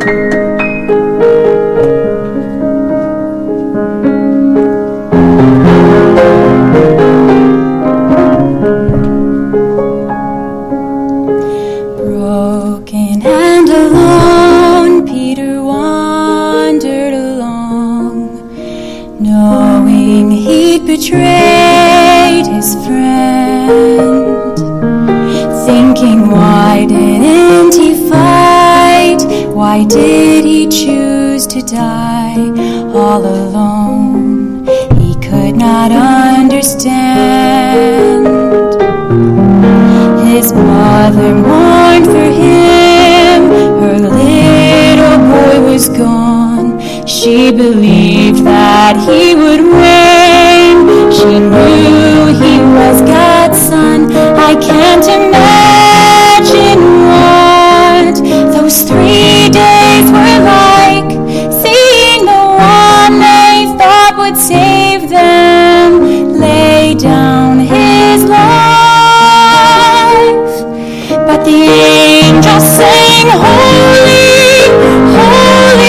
Betrayed his friend, thinking, why didn't he fight? Why did he choose to die all alone? He could not understand. His mother mourned for him. Her little boy was gone. She believed that he would reign. She knew he was God's son. I can't imagine what those 3 days were like, seeing the one they thought would save them lay down his life. But the angels sang, holy, holy,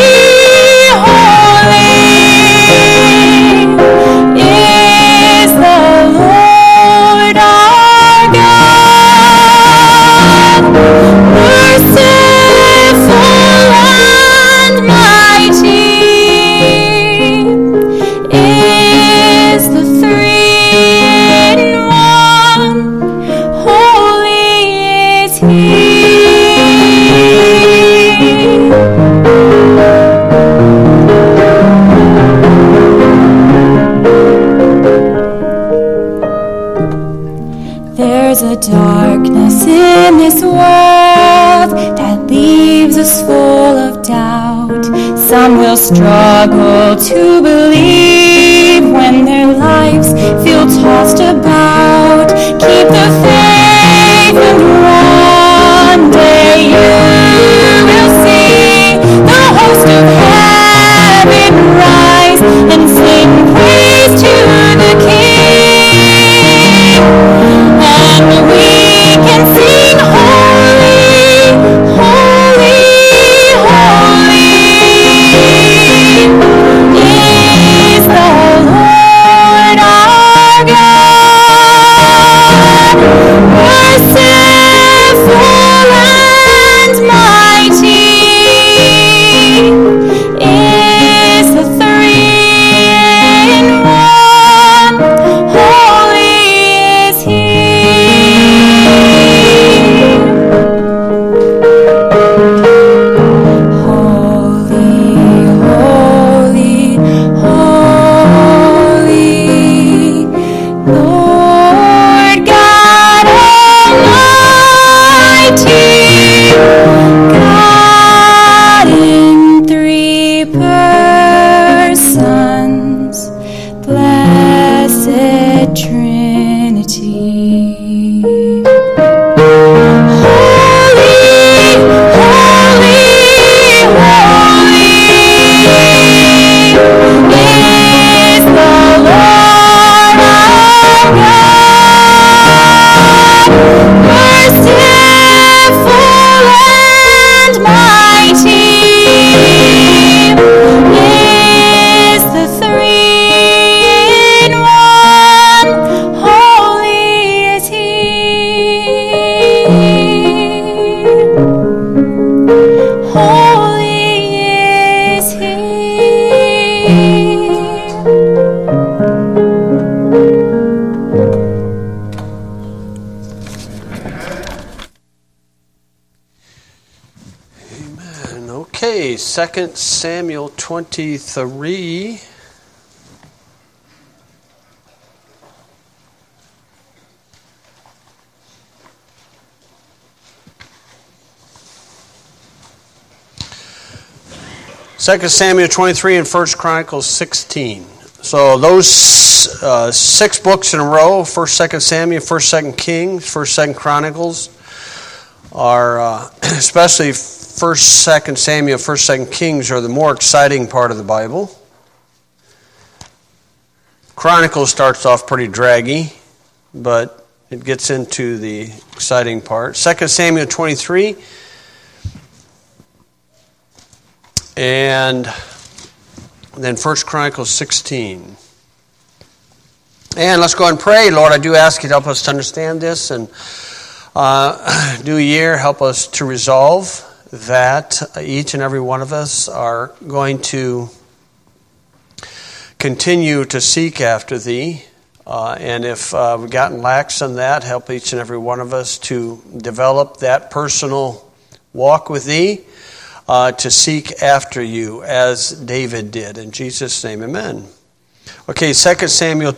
There's a darkness in this world that leaves us full of doubt. Some will struggle to believe when their lives feel tossed about. Keep the faith and one day you will see the host of heaven rise and sing praise to the King. And we can sing holy, holy, holy is the Lord our God. Merciful and mighty is the three-in-one. Holy is He. Okay, 2 Samuel 23. Second Samuel 23 and 1 Chronicles 16. So those 6 books in a row, 1st, 2nd Samuel, 1st, 2nd Kings, 1st, 2nd Chronicles, are especially 1st, 2nd Samuel, 1st, 2nd Kings are the more exciting part of the Bible. Chronicles starts off pretty draggy, but it gets into the exciting part. 2 Samuel 23 and then 1 Chronicles 16. And let's go and pray. Lord, I do ask you to help us to understand this, and new year, help us to resolve that each and every one of us are going to continue to seek after Thee. And if we've gotten lax on that, help each and every one of us to develop that personal walk with Thee, to seek after You as David did. In Jesus' name, amen. Okay, 2 Samuel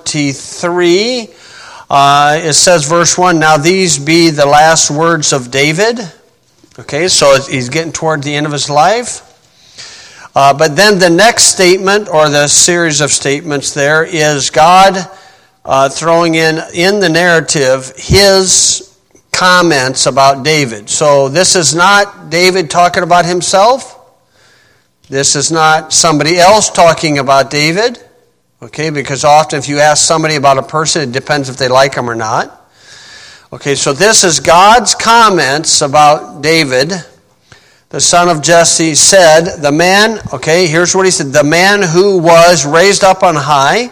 23, it says, verse 1, now these be the last words of David. Okay, so he's getting toward the end of his life. But then the next statement, or the series of statements there, is God throwing in the narrative his comments about David. So this is not David talking about himself. This is not somebody else talking about David. Okay, because often if you ask somebody about a person, it depends if they like him or not. Okay, so this is God's comments about David, the son of Jesse, said, the man, okay, here's what he said, the man who was raised up on high,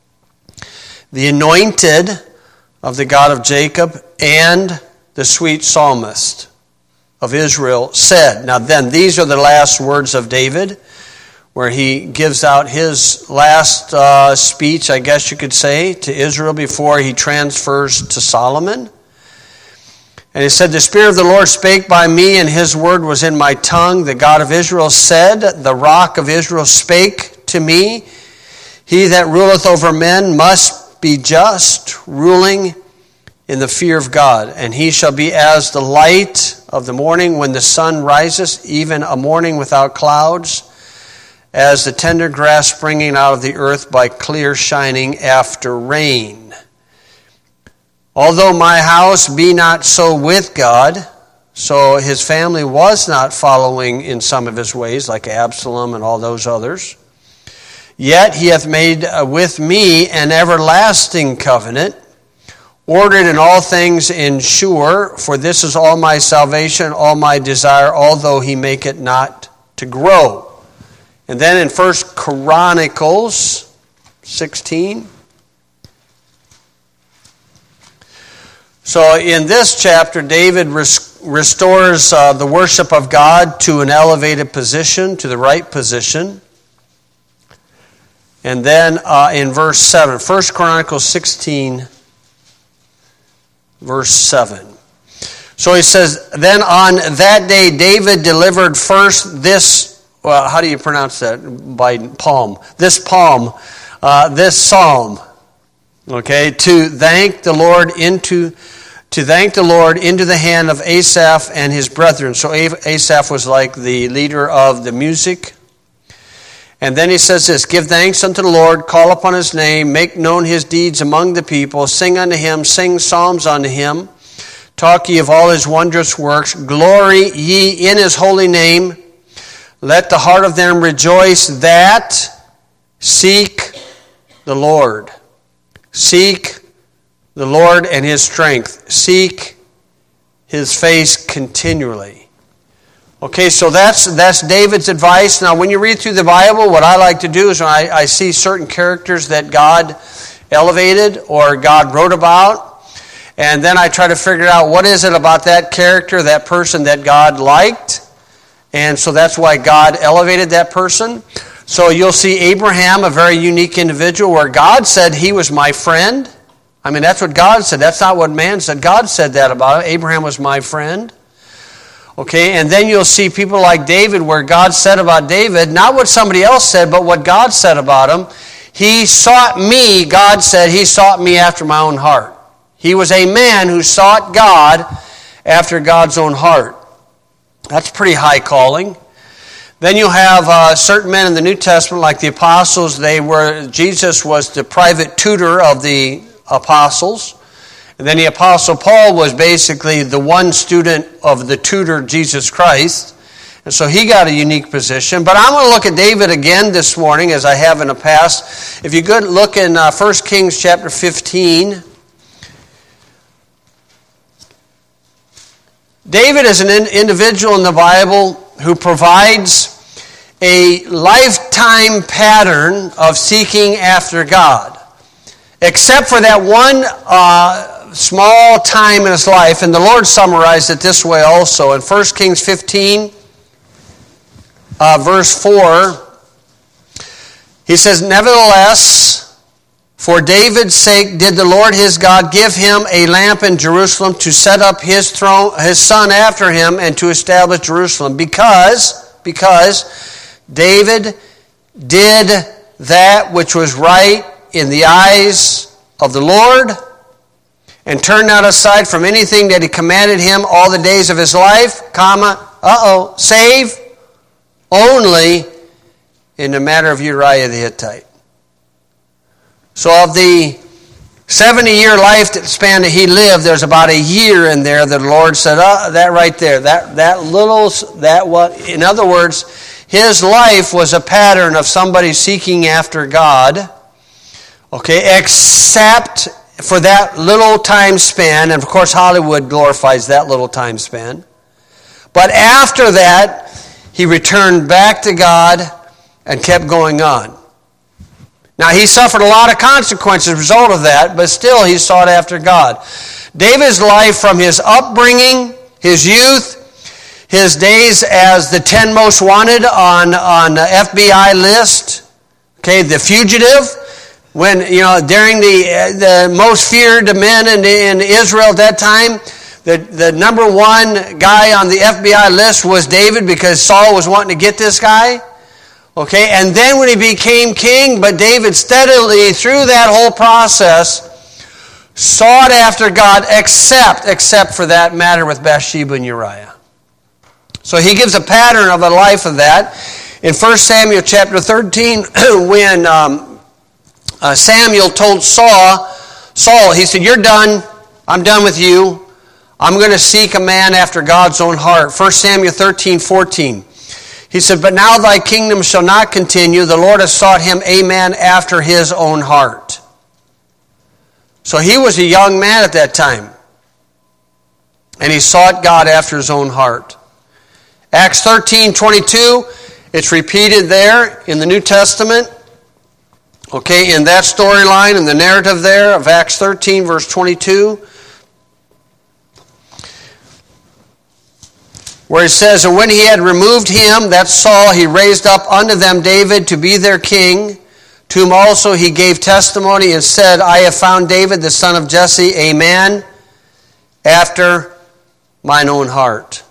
the anointed of the God of Jacob, and the sweet psalmist of Israel said. Now then, these are the last words of David, where he gives out his last speech, I guess you could say, to Israel before he transfers to Solomon. And he said, the Spirit of the Lord spake by me, and His word was in my tongue. The God of Israel said, the Rock of Israel spake to me. He that ruleth over men must be just, ruling in the fear of God. And he shall be as the light of the morning when the sun rises, even a morning without clouds, as the tender grass springing out of the earth by clear shining after rain. Although my house be not so with God, so his family was not following in some of his ways, like Absalom and all those others, yet he hath made with me an everlasting covenant, ordered in all things and sure, for this is all my salvation, all my desire, although he make it not to grow. And then in 1 Chronicles 16, so in this chapter, David restores the worship of God to an elevated position, to the right position. And then in verse 7, 1 Chronicles 16, verse 7. So he says, then on that day David delivered first this, well, how do you pronounce that? By palm. This psalm, okay, to thank the Lord into the hand of Asaph and his brethren. So Asaph was like the leader of the music. And then he says this, give thanks unto the Lord, call upon his name, make known his deeds among the people, sing unto him, sing psalms unto him, talk ye of all his wondrous works, glory ye in his holy name, let the heart of them rejoice that seek the Lord. Seek the Lord and his strength. Seek his face continually. Okay, so that's David's advice. Now, when you read through the Bible, what I like to do is when I see certain characters that God elevated or God wrote about, and then I try to figure out what is it about that character, that person that God liked, and so that's why God elevated that person. So you'll see Abraham, a very unique individual, where God said he was my friend. I mean, that's what God said. That's not what man said. God said that about him. Abraham was my friend. Okay, and then you'll see people like David, where God said about David, not what somebody else said, but what God said about him. He sought me, God said, he sought me after my own heart. He was a man who sought God after God's own heart. That's pretty high calling. Then you have certain men in the New Testament, like the apostles. Jesus was the private tutor of the apostles. And then the Apostle Paul was basically the one student of the tutor, Jesus Christ. And so he got a unique position. But I'm going to look at David again this morning, as I have in the past. If you could look in 1 Kings chapter 15. David is an individual in the Bible who provides a lifetime pattern of seeking after God. Except for that one small time in his life, and the Lord summarized it this way also. In 1 Kings 15, verse 4, he says, "Nevertheless, for David's sake did the Lord his God give him a lamp in Jerusalem to set up his throne, his son after him, and to establish Jerusalem, because David did that which was right in the eyes of the Lord, and turned not aside from anything that he commanded him all the days of his life, save only in the matter of Uriah the Hittite." So of the 70-year life span that he lived, there's about a year in there that the Lord said, that right there, in other words, his life was a pattern of somebody seeking after God, okay, except for that little time span, and of course Hollywood glorifies that little time span. But after that, he returned back to God and kept going on. Now, he suffered a lot of consequences as a result of that, but still he sought after God. David's life from his upbringing, his youth, his days as the 10 most wanted on the FBI list, okay, the fugitive, when, during the most feared men in Israel at that time, the number one guy on the FBI list was David because Saul was wanting to get this guy. Okay, and then when he became king, but David steadily, through that whole process, sought after God, except for that matter with Bathsheba and Uriah. So he gives a pattern of a life of that. In 1 Samuel chapter 13, when Samuel told Saul, he said, "You're done. I'm done with you. I'm going to seek a man after God's own heart." 1 Samuel 13:14. He said, "But now thy kingdom shall not continue. The Lord has sought him a man after his own heart." So he was a young man at that time. And he sought God after his own heart. Acts 13:22, it's repeated there in the New Testament. Okay, in that storyline, in the narrative there of Acts 13, verse 22. Where it says, "And when he had removed him," that's Saul, "he raised up unto them David to be their king, to whom also he gave testimony and said, I have found David the son of Jesse, a man after mine own heart,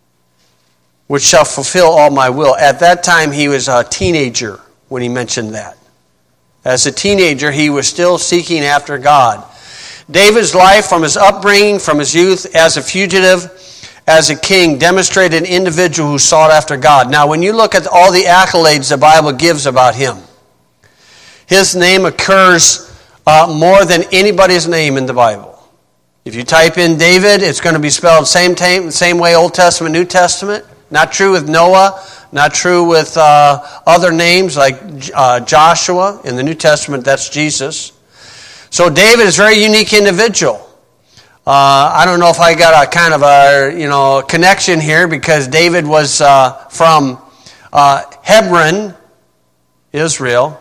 which shall fulfill all my will." At that time he was a teenager when he mentioned that. As a teenager he was still seeking after God. David's life from his upbringing, from his youth as a fugitive, as a king, demonstrated an individual who sought after God. Now, when you look at all the accolades the Bible gives about him, his name occurs more than anybody's name in the Bible. If you type in David, it's going to be spelled same way, Old Testament, New Testament. Not true with Noah, not true with other names like Joshua. In the New Testament, that's Jesus. So David is a very unique individual. I don't know if I got a kind of a connection here, because David was from Hebron, Israel.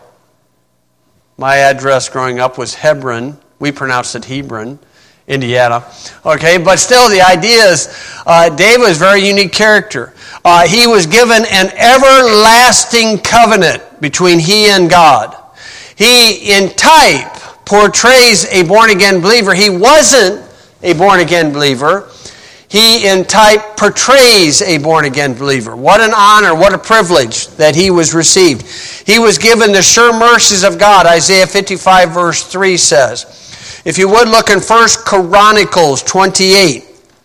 My address growing up was Hebron. We pronounced it Hebron, Indiana. Okay, but still the idea is David was a very unique character. He was given an everlasting covenant between he and God. He, in type, portrays a born-again believer. He wasn't a born-again believer. He, in type, portrays a born-again believer. What an honor, what a privilege that he was received. He was given the sure mercies of God, Isaiah 55, verse 3 says. If you would look in 1 Chronicles 28.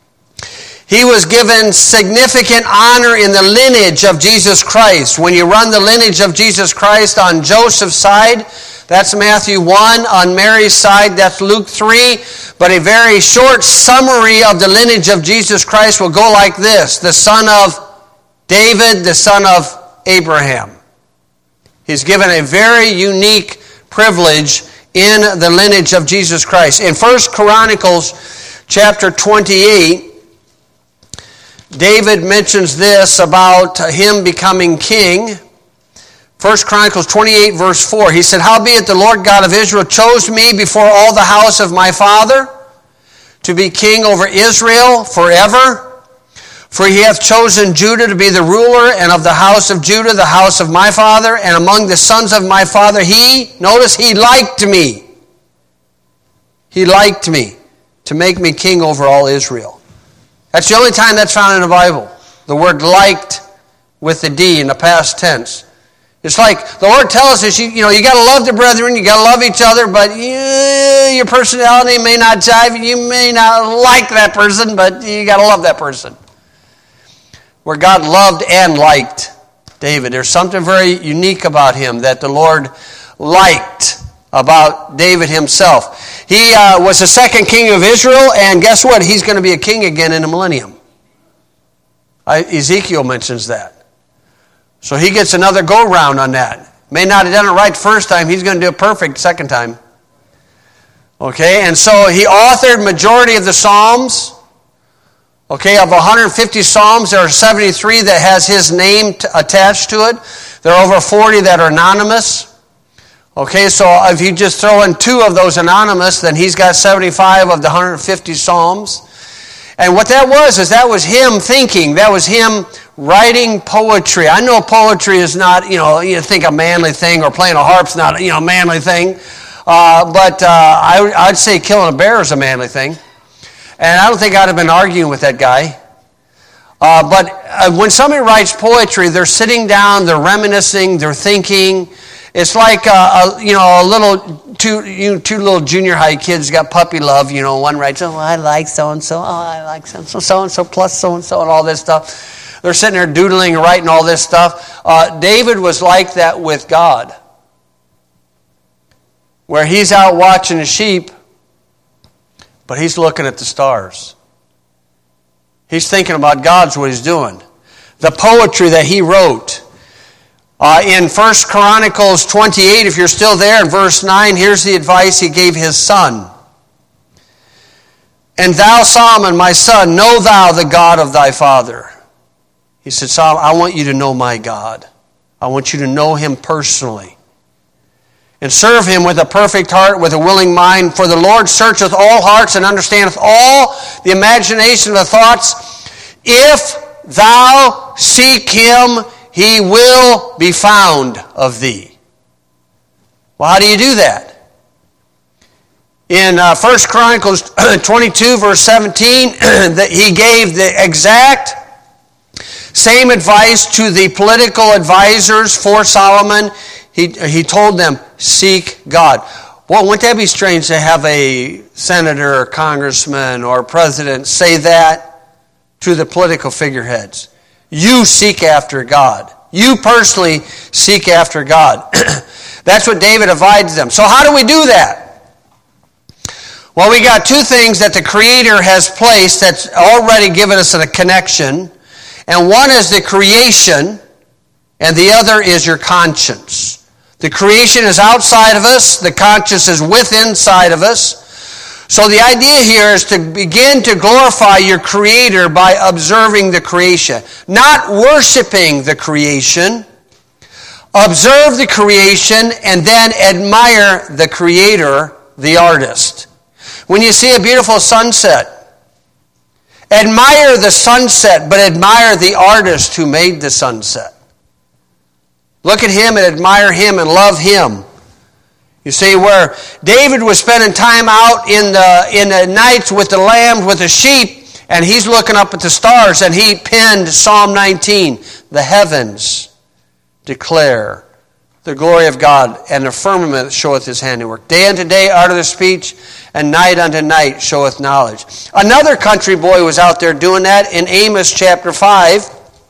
He was given significant honor in the lineage of Jesus Christ. When you run the lineage of Jesus Christ on Joseph's side, that's Matthew 1. On Mary's side, that's Luke 3. But a very short summary of the lineage of Jesus Christ will go like this. The son of David, the son of Abraham. He's given a very unique privilege in the lineage of Jesus Christ. In 1 Chronicles chapter 28, David mentions this about him becoming king. 1 Chronicles 28, verse 4. He said, "Howbeit the Lord God of Israel chose me before all the house of my father to be king over Israel forever. For he hath chosen Judah to be the ruler, and of the house of Judah the house of my father, and among the sons of my father notice, he liked me. He liked me to make me king over all Israel." That's the only time that's found in the Bible. The word liked with the D in the past tense. It's like the Lord tells us, you got to love the brethren, you got to love each other, but your personality may not jive, you may not like that person, but you got to love that person. Where God loved and liked David. There's something very unique about him that the Lord liked about David himself. He was the second king of Israel, and guess what? He's going to be a king again in the millennium. Ezekiel mentions that. So he gets another go-round on that. May not have done it right the first time. He's going to do it perfect second time. Okay, and so he authored majority of the Psalms. Okay, of 150 Psalms, there are 73 that has his name attached to it. There are over 40 that are anonymous. Okay, so if you just throw in 2 of those anonymous, then he's got 75 of the 150 Psalms. And what that was him thinking. That was him writing poetry. I know poetry is not, you think a manly thing, or playing a harp's not, a manly thing. But I'd say killing a bear is a manly thing. And I don't think I'd have been arguing with that guy. But when somebody writes poetry, they're sitting down, they're reminiscing, they're thinking. It's like two little junior high kids got puppy love. One writes, "Oh, I like so and so. Oh, I like so and so. So and so plus so and so," and all this stuff. They're sitting there doodling and writing all this stuff. David was like that with God, where he's out watching the sheep, but he's looking at the stars. He's thinking about God's what he's doing. The poetry that he wrote. In 1 Chronicles 28, if you're still there, in verse 9, here's the advice he gave his son. "And thou, Solomon, my son, know thou the God of thy father." He said, "Solomon, I want you to know my God. I want you to know him personally. And serve him with a perfect heart, with a willing mind. For the Lord searcheth all hearts and understandeth all the imagination of the thoughts. If thou seek him, he will be found of thee." Well, how do you do that? In 1 Chronicles 22, verse 17, he gave the exact same advice to the political advisors for Solomon. He told them, seek God. Well, wouldn't that be strange to have a senator or congressman or president say that to the political figureheads? You seek after God. You personally seek after God. That's what David advised them. So how do we do that? Well, we got 2 things that the Creator has placed that's already given us a connection. And one is the creation, and the other is your conscience. The creation is outside of us. The conscience is within inside of us. So the idea here is to begin to glorify your Creator by observing the creation. Not worshiping the creation. Observe the creation and then admire the Creator, the artist. When you see a beautiful sunset, admire the sunset, but admire the artist who made the sunset. Look at him and admire him and love him. You see, where David was spending time out in the nights with the lambs, with the sheep, and he's looking up at the stars, and he penned Psalm 19, "The heavens declare the glory of God, and the firmament showeth his handiwork. Day unto day uttereth speech, and night unto night showeth knowledge." Another country boy was out there doing that in Amos chapter 5.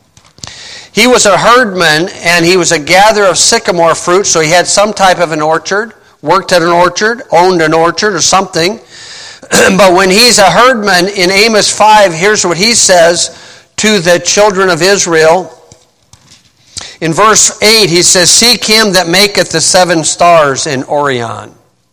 He was a herdman, and he was a gatherer of sycamore fruit, so he had some type of an orchard, worked at an orchard, owned an orchard or something. But when he's a herdman in Amos 5, here's what he says to the children of Israel. In verse 8, he says, "Seek him that maketh the 7 stars in Orion."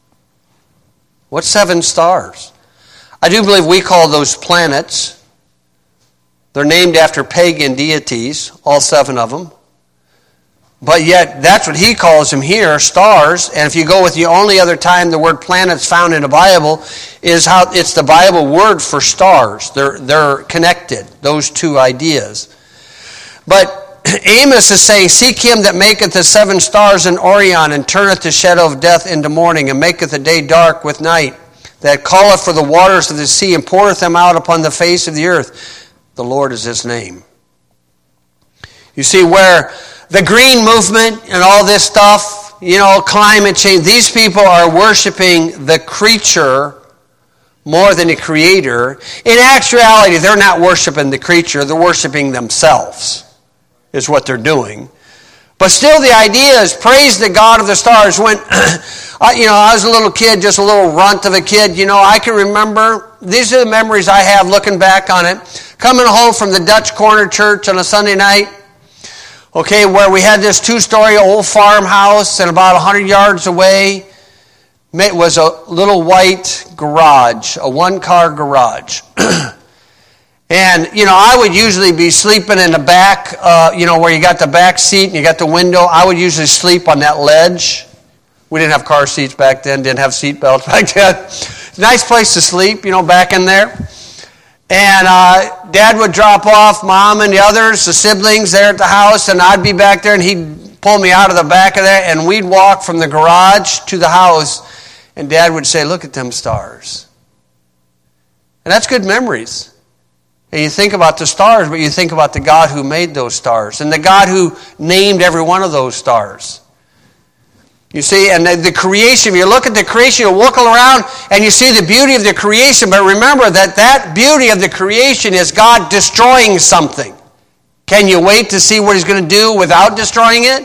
What 7 stars? I do believe we call those planets. They're named after pagan deities, all 7 of them. But yet, that's what he calls them here, stars. And if you go with the only other time the word planet's found in the Bible is how it's the Bible word for stars. They're connected, those two ideas. But Amos is saying, seek him that maketh the 7 stars in Orion, and turneth the shadow of death into morning, and maketh the day dark with night, that calleth for the waters of the sea, and poureth them out upon the face of the earth. The Lord is his name. You see, where the green movement and all this stuff, climate change, these people are worshiping the creature more than the creator. In actuality, they're not worshiping the creature, they're worshiping themselves, is what they're doing. But still the idea is praise the God of the stars. When I was a little kid, just a little runt of a kid, I can remember, these are the memories I have looking back on it, coming home from the Dutch Corner Church on a Sunday night, where we had this 2-story old farmhouse, and about 100 yards away was a little white garage, a 1-car garage. And, I would usually be sleeping in the back, where you got the back seat and you got the window. I would usually sleep on that ledge. We didn't have car seats back then, didn't have seat belts back then. Nice place to sleep, back in there. And Dad would drop off Mom and the others, the siblings there at the house, and I'd be back there, and he'd pull me out of the back of there, and we'd walk from the garage to the house, and Dad would say, look at them stars. And that's good memories. And you think about the stars, but you think about the God who made those stars, and the God who named every one of those stars. You see, and the creation, if you look at the creation, you look around and you see the beauty of the creation, but remember that beauty of the creation is God destroying something. Can you wait to see what he's going to do without destroying it?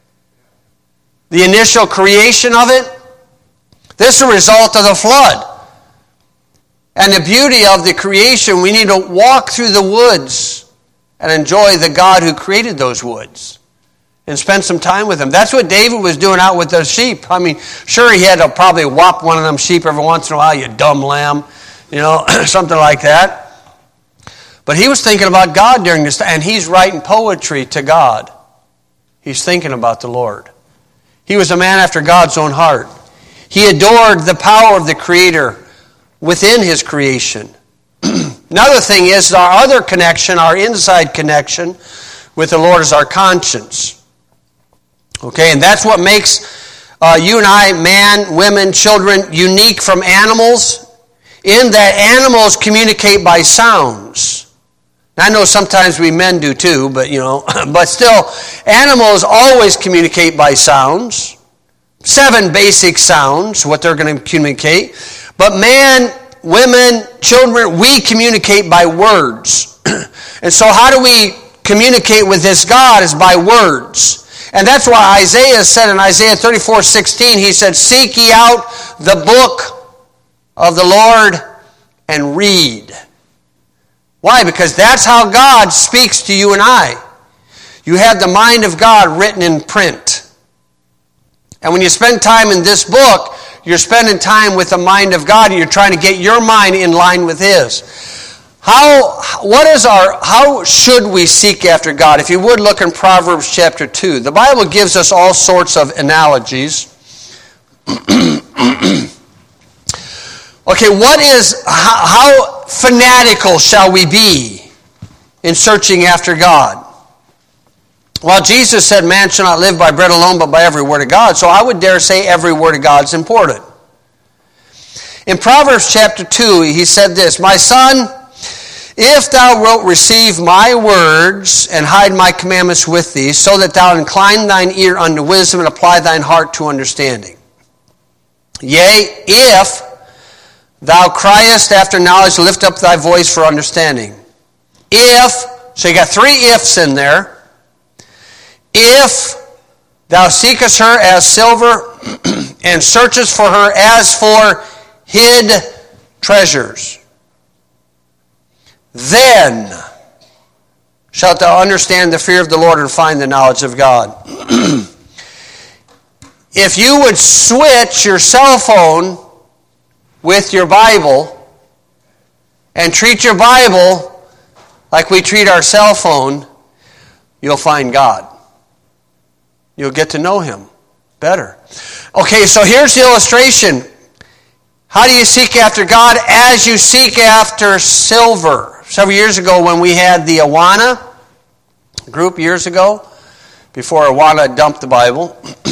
The initial creation of it? This is a result of the flood. And the beauty of the creation, we need to walk through the woods and enjoy the God who created those woods. And spend some time with him. That's what David was doing out with those sheep. I mean, sure, he had to probably whop one of them sheep every once in a while, you dumb lamb, something like that. But he was thinking about God during this time, and he's writing poetry to God. He's thinking about the Lord. He was a man after God's own heart. He adored the power of the Creator within his creation. Another thing is our other connection, our inside connection with the Lord is our conscience. And that's what makes you and I, man, women, children, unique from animals, in that animals communicate by sounds. I know sometimes we men do too, but but still, animals always communicate by sounds. 7 basic sounds, what they're going to communicate. But man, women, children, we communicate by words. And so how do we communicate with this God? Is by words. And that's why Isaiah said in Isaiah 34:16, he said, seek ye out the book of the Lord and read. Why? Because that's how God speaks to you and I. You have the mind of God written in print. And when you spend time in this book, you're spending time with the mind of God, and you're trying to get your mind in line with his. How should we seek after God? If you would look in Proverbs chapter 2. The Bible gives us all sorts of analogies. How fanatical shall we be in searching after God? Well, Jesus said, man shall not live by bread alone, but by every word of God. So I would dare say every word of God is important. In Proverbs chapter 2, he said this, my son, if thou wilt receive my words and hide my commandments with thee, so that thou incline thine ear unto wisdom and apply thine heart to understanding. Yea, if thou criest after knowledge, lift up thy voice for understanding. If, so you got 3 ifs in there. If thou seekest her as silver and searchest for her as for hid treasures, then shalt thou understand the fear of the Lord and find the knowledge of God. If you would switch your cell phone with your Bible and treat your Bible like we treat our cell phone, you'll find God. You'll get to know him better. Okay, so here's the illustration. How do you seek after God? As you seek after silver. Several years ago when we had the Awana group years ago, before Awana dumped the Bible,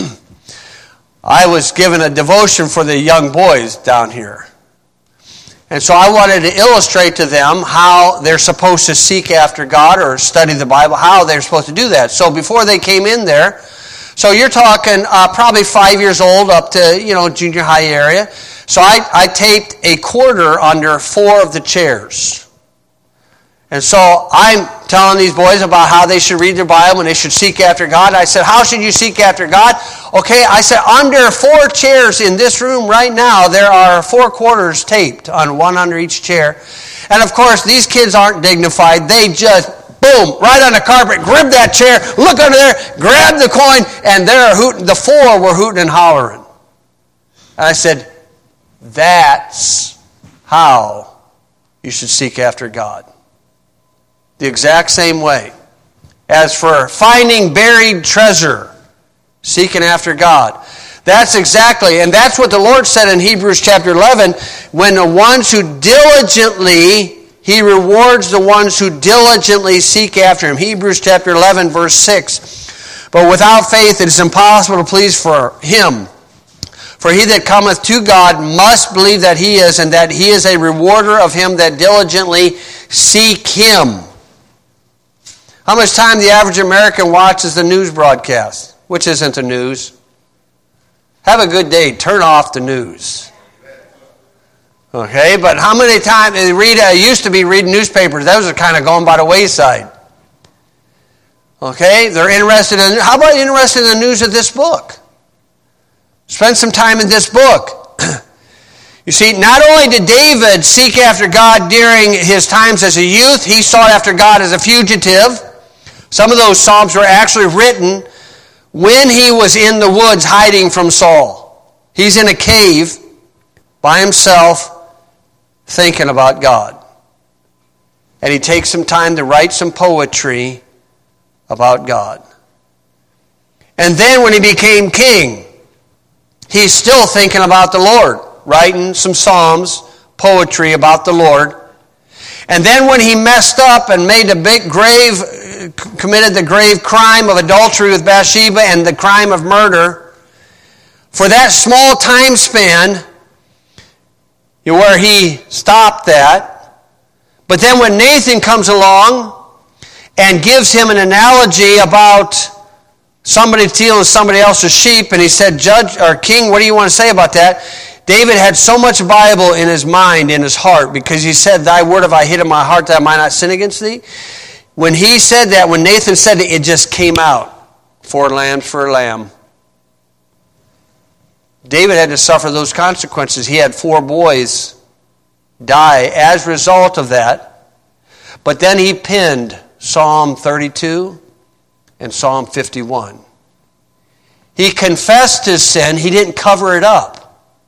I was given a devotion for the young boys down here. And so I wanted to illustrate to them how they're supposed to seek after God or study the Bible, how they're supposed to do that. So before they came in there, so you're talking probably 5 years old up to, junior high area. So I taped a quarter under 4 of the chairs. And so I'm telling these boys about how they should read their Bible and they should seek after God. I said, how should you seek after God? Okay, I said, under 4 chairs in this room right now, there are 4 quarters taped on one under each chair. And of course, these kids aren't dignified. They just, boom, right on the carpet, grab that chair, look under there, grab the coin, and they're hooting. The 4 were hooting and hollering. And I said, that's how you should seek after God. The exact same way. As for finding buried treasure, seeking after God. That's exactly, and that's what the Lord said in Hebrews chapter 11, when the ones who diligently, He rewards the ones who diligently seek after Him. Hebrews chapter 11, verse 6. But without faith it is impossible to please for Him. For he that cometh to God must believe that He is, and that He is a rewarder of him that diligently seek Him. How much time the average American watches the news broadcast, which isn't the news? Have a good day. Turn off the news. Okay, but how many times they used to be reading newspapers? Those are kind of going by the wayside. Okay, they're interested in. How about interested in the news of this book? Spend some time in this book. You see, not only did David seek after God during his times as a youth, he sought after God as a fugitive. Some of those psalms were actually written when he was in the woods hiding from Saul. He's in a cave by himself thinking about God. And he takes some time to write some poetry about God. And then when he became king, he's still thinking about the Lord, writing some psalms, poetry about the Lord. And then when he messed up and made committed the grave crime of adultery with Bathsheba and the crime of murder, for that small time span where he stopped that, but then when Nathan comes along and gives him an analogy about somebody stealing somebody else's sheep, and he said, Judge or King, what do you want to say about that? David had so much Bible in his mind, in his heart, because he said, Thy word have I hid in my heart that I might not sin against thee. When he said that, when Nathan said it, it just came out. 4 lambs for a lamb. David had to suffer those consequences. He had 4 boys die as a result of that. But then he penned Psalm 32 and Psalm 51. He confessed his sin. He didn't cover it up.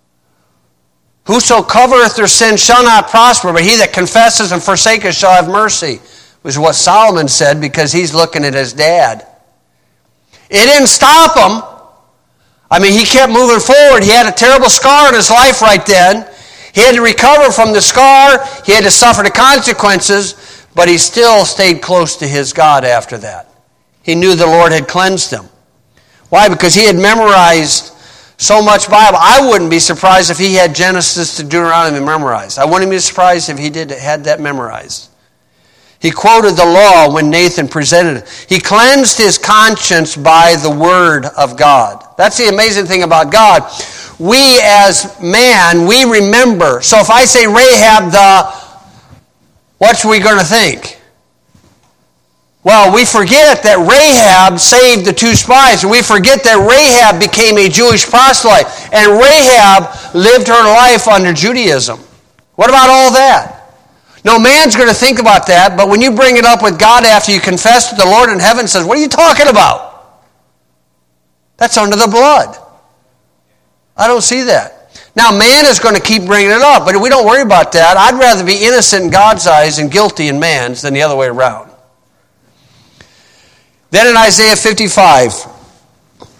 Whoso covereth their sin shall not prosper, but he that confesses and forsaketh shall have mercy, was what Solomon said, because he's looking at his dad. It didn't stop him. I mean, he kept moving forward. He had a terrible scar in his life right then. He had to recover from the scar. He had to suffer the consequences, but he still stayed close to his God after that. He knew the Lord had cleansed him. Why? Because he had memorized so much Bible. I wouldn't be surprised if he had Genesis to Deuteronomy memorized. I wouldn't be surprised if he had that memorized. He quoted the law when Nathan presented it. He cleansed his conscience by the word of God. That's the amazing thing about God. We as man, we remember. So if I say Rahab what's we going to think? Well, we forget that Rahab saved the 2 spies. We forget that Rahab became a Jewish proselyte. And Rahab lived her life under Judaism. What about all that? No man's going to think about that, but when you bring it up with God after you confess to the Lord in heaven, says, what are you talking about? That's under the blood. I don't see that. Now, man is going to keep bringing it up, but we don't worry about that. I'd rather be innocent in God's eyes and guilty in man's than the other way around. Then in Isaiah 55,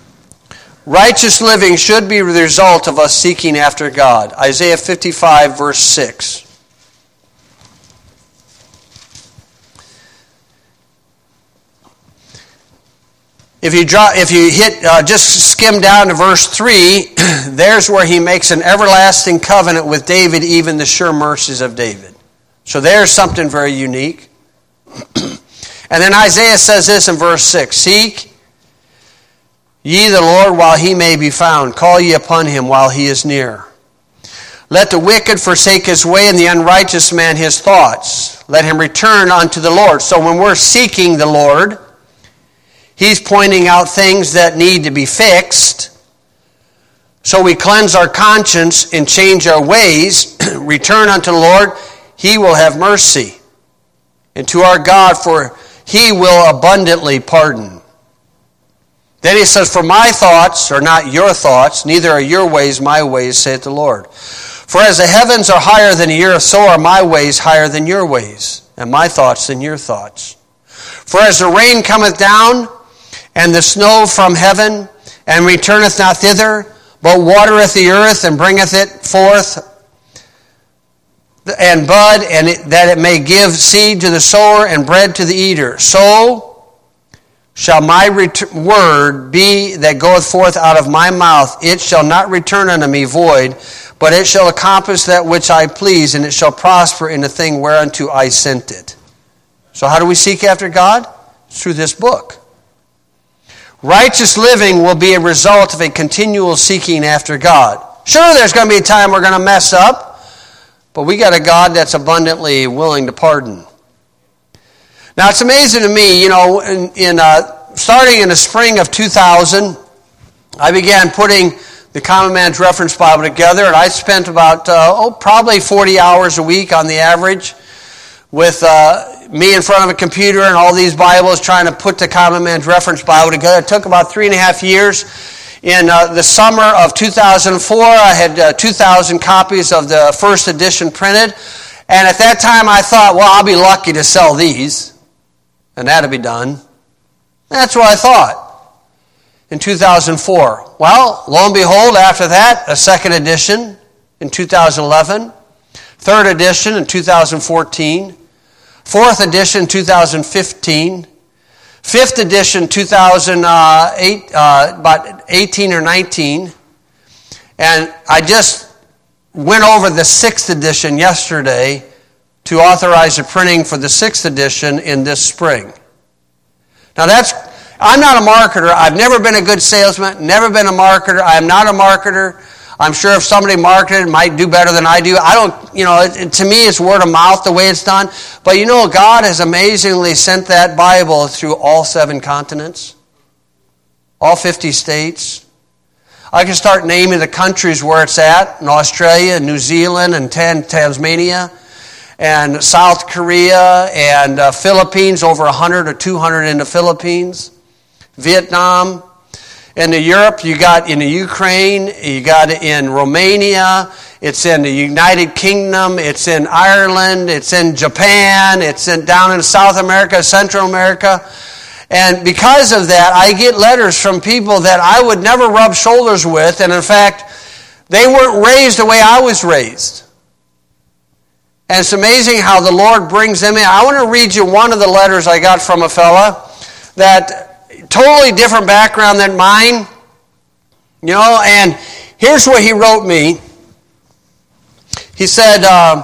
Righteous living should be the result of us seeking after God. Isaiah 55, verse 6. If you hit, just skim down to verse 3, there's where he makes an everlasting covenant with David, even the sure mercies of David. So there's something very unique. And then Isaiah says this in verse 6, Seek ye the Lord while he may be found. Call ye upon him while he is near. Let the wicked forsake his way, and the unrighteous man his thoughts. Let him return unto the Lord. So when we're seeking the Lord, he's pointing out things that need to be fixed. So we cleanse our conscience and change our ways. Return unto the Lord. He will have mercy. And to our God, for he will abundantly pardon. Then he says, For my thoughts are not your thoughts, neither are your ways my ways, saith the Lord. For as the heavens are higher than the earth, so are my ways higher than your ways, and my thoughts than your thoughts. For as the rain cometh down, and the snow from heaven, and returneth not thither, but watereth the earth, and bringeth it forth, and bud, and that it may give seed to the sower, and bread to the eater. So shall my word be that goeth forth out of my mouth. It shall not return unto me void, but it shall accomplish that which I please, and it shall prosper in the thing whereunto I sent it. So how do we seek after God? Through this book. Righteous living will be a result of a continual seeking after God. Sure, there's going to be a time we're going to mess up, but we got a God that's abundantly willing to pardon. Now, it's amazing to me, starting in the spring of 2000, I began putting the Common Man's Reference Bible together, and I spent about, probably 40 hours a week on the average with me in front of a computer and all these Bibles trying to put the Common Man's Reference Bible together. It took about 3.5 years. In the summer of 2004, I had 2,000 copies of the first edition printed. And at that time, I thought, well, I'll be lucky to sell these. And that'll be done. That's what I thought in 2004. Well, lo and behold, after that, a second edition in 2011. Third edition in 2014. Fourth edition 2015. Fifth edition 2008, about 18 or 19. And I just went over the sixth edition yesterday to authorize the printing for the sixth edition in this spring. Now I'm not a marketer. I've never been a good salesman, never been a marketer. I'm not a marketer. I'm sure if somebody marketed it might do better than I do. To me it's word of mouth the way it's done. But God has amazingly sent that Bible through all 7 continents, all 50 states. I can start naming the countries where it's at, in Australia, and New Zealand, and Tasmania, and South Korea, and Philippines, over 100 or 200 in the Philippines, Vietnam. In Europe, you got in the Ukraine, you got it in Romania, it's in the United Kingdom, it's in Ireland, it's in Japan, it's down in South America, Central America. And because of that, I get letters from people that I would never rub shoulders with, and in fact, they weren't raised the way I was raised. And it's amazing how the Lord brings them in. I want to read you one of the letters I got from a fella that totally different background than mine, and here's what he wrote me. He said,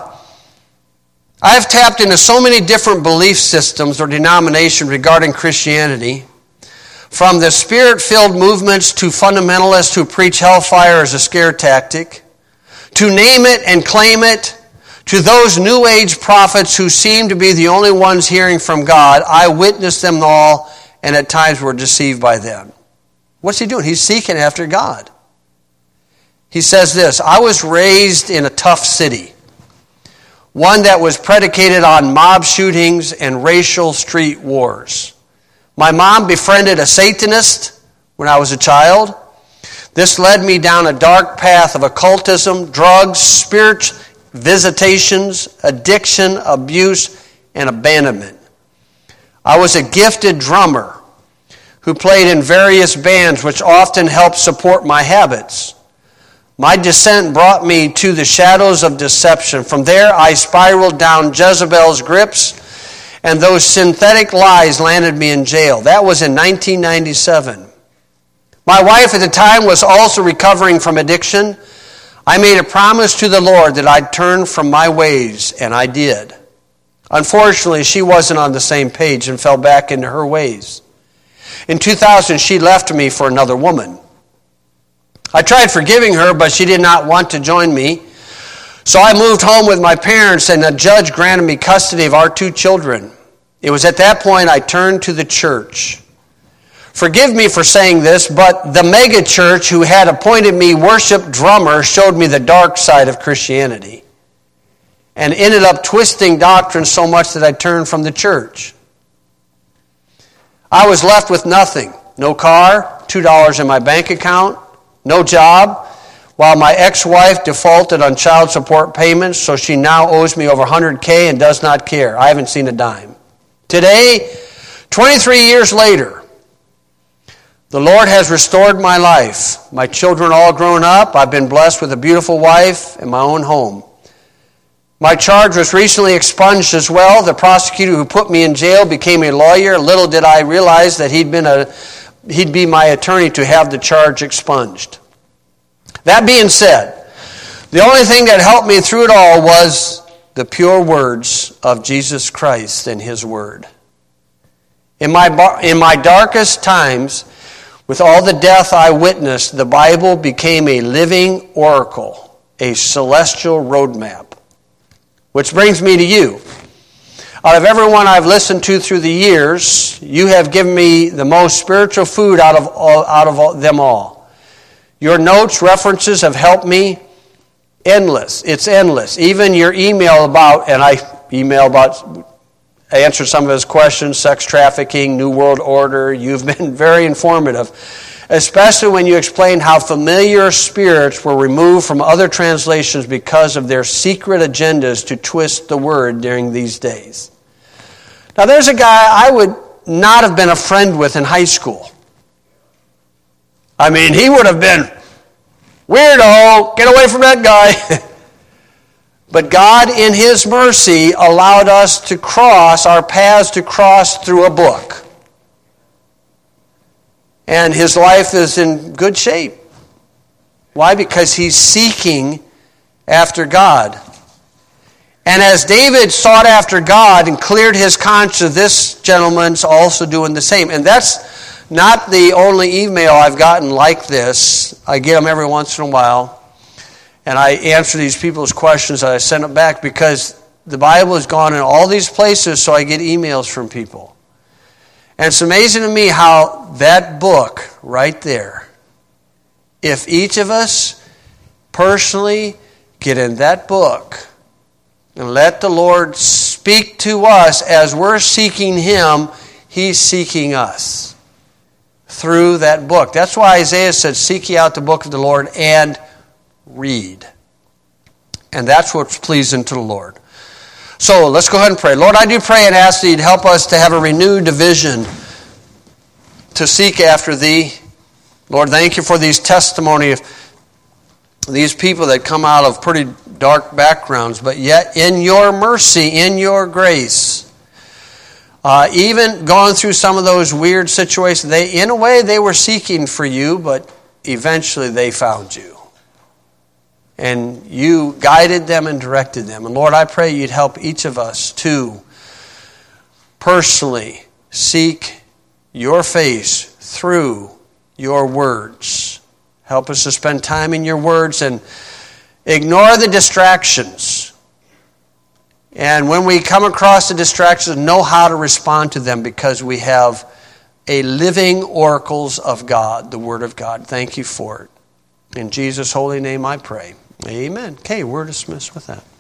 I've tapped into so many different belief systems or denominations regarding Christianity, from the spirit-filled movements to fundamentalists who preach hellfire as a scare tactic, to name it and claim it, to those New Age prophets who seem to be the only ones hearing from God. I witnessed them all, and at times were deceived by them. What's he doing? He's seeking after God. He says this, I was raised in a tough city, one that was predicated on mob shootings and racial street wars. My mom befriended a Satanist when I was a child. This led me down a dark path of occultism, drugs, spirit visitations, addiction, abuse, and abandonment. I was a gifted drummer who played in various bands which often helped support my habits. My descent brought me to the shadows of deception. From there I spiraled down Jezebel's grips, and those synthetic lies landed me in jail. That was in 1997. My wife at the time was also recovering from addiction. I made a promise to the Lord that I'd turn from my ways, and I did. Unfortunately, she wasn't on the same page and fell back into her ways. In 2000, she left me for another woman. I tried forgiving her, but she did not want to join me. So I moved home with my parents, and a judge granted me custody of our 2 children. It was at that point I turned to the church. Forgive me for saying this, but the mega church who had appointed me worship drummer showed me the dark side of Christianity and ended up twisting doctrine so much that I turned from the church. I was left with nothing. No car, $2 in my bank account, no job, while my ex-wife defaulted on child support payments, so she now owes me over $100K and does not care. I haven't seen a dime. Today, 23 years later, the Lord has restored my life. My children are all grown up. I've been blessed with a beautiful wife and my own home. My charge was recently expunged as well. The prosecutor who put me in jail became a lawyer. Little did I realize that he'd be my attorney to have the charge expunged. That being said, the only thing that helped me through it all was the pure words of Jesus Christ and His Word. In my darkest times, with all the death I witnessed, the Bible became a living oracle, a celestial roadmap. Which brings me to you. Out of everyone I've listened to through the years, you have given me the most spiritual food out of them all. Your notes, references have helped me endless. It's endless. Even your email about, and I answered some of his questions, sex trafficking, New World Order. You've been very informative, especially when you explain how familiar spirits were removed from other translations because of their secret agendas to twist the word during these days. Now, there's a guy I would not have been a friend with in high school. I mean, he would have been, weirdo, get away from that guy. But God, in His mercy, allowed us to cross, our paths to cross through a book. And his life is in good shape. Why? Because he's seeking after God. And as David sought after God and cleared his conscience, this gentleman's also doing the same. And that's not the only email I've gotten like this. I get them every once in a while. And I answer these people's questions and I send them back because the Bible has gone in all these places, so I get emails from people. And it's amazing to me how that book right there, if each of us personally get in that book and let the Lord speak to us as we're seeking Him, He's seeking us through that book. That's why Isaiah said, seek ye out the book of the Lord and read. And that's what's pleasing to the Lord. So let's go ahead and pray. Lord, I do pray and ask that You'd help us to have a renewed vision to seek after Thee. Lord, thank You for these testimonies of these people that come out of pretty dark backgrounds, but yet in Your mercy, in Your grace, even going through some of those weird situations, in a way they were seeking for You, but eventually they found You. And You guided them and directed them. And Lord, I pray You'd help each of us to personally seek Your face through Your words. Help us to spend time in Your words and ignore the distractions. And when we come across the distractions, know how to respond to them because we have a living oracles of God, the Word of God. Thank You for it. In Jesus' holy name I pray. Amen. Okay, we're dismissed with that.